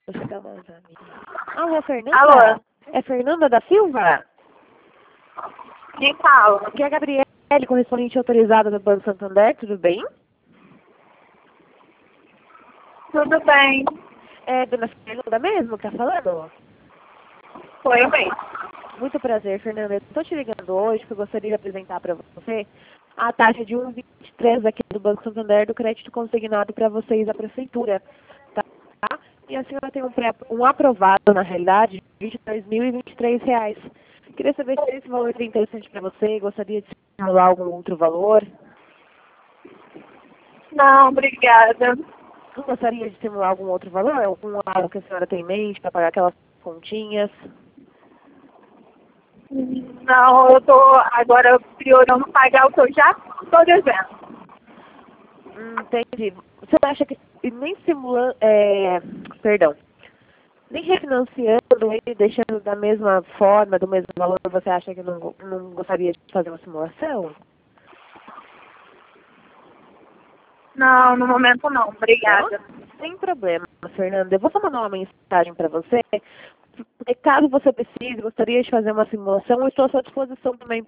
Alô, Fernanda? Alô? É Fernanda da Silva? Quem fala? Aqui é a Gabriele, correspondente autorizada do Banco Santander, tudo bem? Tudo bem? É dona Fernanda mesmo que tá falando? Foi bem. Muito prazer, Fernanda. Eu estou te ligando hoje porque eu gostaria de apresentar para você a taxa de 1,23 aqui do Banco Santander do crédito consignado para vocês da prefeitura, tá? E a senhora tem um aprovado, na realidade, de R$ 22.023. Queria saber se esse valor é interessante para você, gostaria de simular algum outro valor. Não, obrigada. Não gostaria de simular algum outro valor? Algo que a senhora tem em mente para pagar aquelas continhas? Não, eu tô agora priorando pagar o que eu já estou devendo. Entendi. Você acha que nem simulando, perdão, nem refinanciando ele, deixando da mesma forma, do mesmo valor, você acha que não gostaria de fazer uma simulação? Não, no momento não, obrigada. Não? Sem problema, Fernanda. Eu vou só mandar uma mensagem para você. Caso você precise, gostaria de fazer uma simulação, eu estou à sua disposição também